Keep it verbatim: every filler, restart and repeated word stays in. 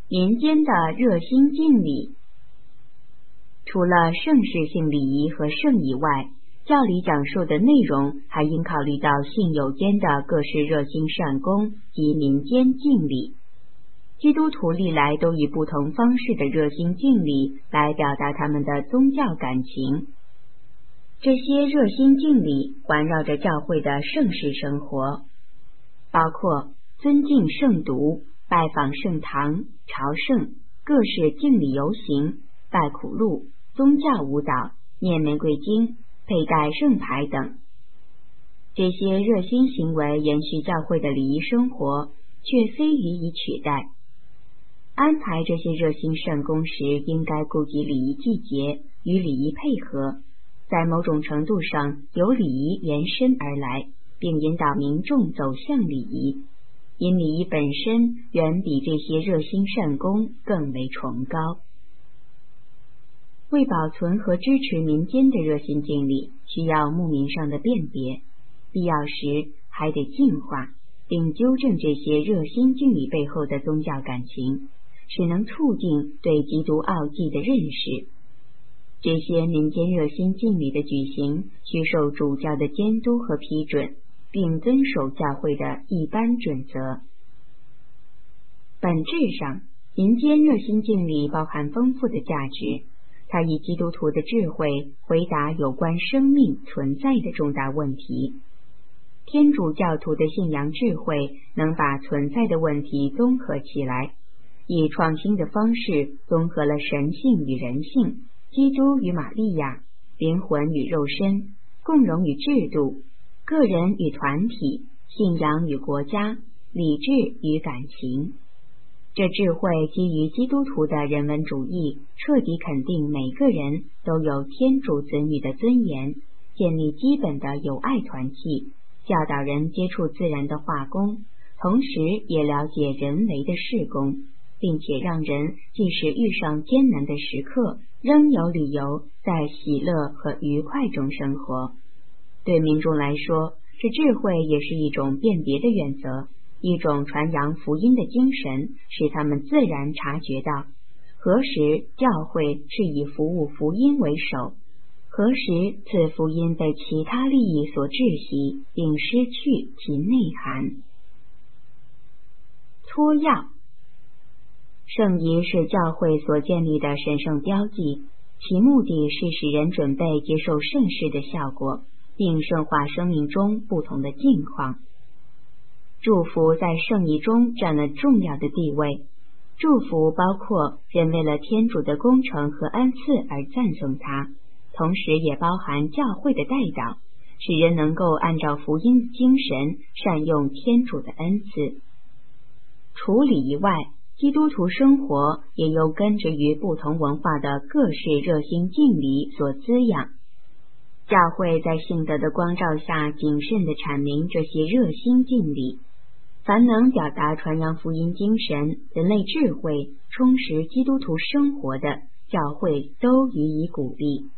民间的热心敬礼。除了盛世性礼仪和圣仪外，教理讲述的内容还应考虑到信友间的各式热心善功及民间敬礼。基督徒历来都以不同方式的热心敬礼来表达他们的宗教感情。这些热心敬礼环绕着教会的圣事生活，包括尊敬圣读、拜访圣堂、朝圣、各式敬礼游行、拜苦路、宗教舞蹈、念玫瑰经、佩戴圣牌等。这些热心行为延续教会的礼仪生活，却非予以取代。安排这些热心善功时，应该顾及礼仪季节，与礼仪配合，在某种程度上由礼仪延伸而来，并引导民众走向礼仪，因礼仪本身远比这些热心善功更为崇高。为保存和支持民间的热心敬礼，需要牧民上的辨别，必要时还得净化并纠正这些热心敬礼背后的宗教感情，使能促进对基督奥迹的认识。这些民间热心敬礼的举行需受主教的监督和批准，并遵守教会的一般准则。本质上，民间热心敬礼包含丰富的价值，它以基督徒的智慧回答有关生命存在的重大问题。天主教徒的信仰智慧能把存在的问题综合起来，以创新的方式综合了神性与人性、基督与玛利亚、灵魂与肉身、共荣与制度、个人与团体、信仰与国家、理智与感情。这智慧基于基督徒的人文主义，彻底肯定每个人都有天主子女的尊严，建立基本的友爱团契，教导人接触自然的化工，同时也了解人为的事工，并且让人即使遇上艰难的时刻，仍有理由在喜乐和愉快中生活。对民众来说，这智慧也是一种辨别的原则，一种传扬福音的精神，使他们自然察觉到何时教会是以服务福音为首，何时此福音被其他利益所窒息，并失去其内涵。托要。圣仪是教会所建立的神圣标记，其目的是使人准备接受圣事的效果，并圣化生命中不同的境况。祝福在圣仪中占了重要的地位，祝福包括人为了天主的工程和恩赐而赞颂他，同时也包含教会的代祷，使人能够按照福音的精神善用天主的恩赐。除礼仪外，基督徒生活也由根植于不同文化的各式热心敬礼所滋养。教会在信德的光照下谨慎地阐明这些热心敬礼，凡能表达传扬福音精神、人类智慧、充实基督徒生活的，教会都予以鼓励。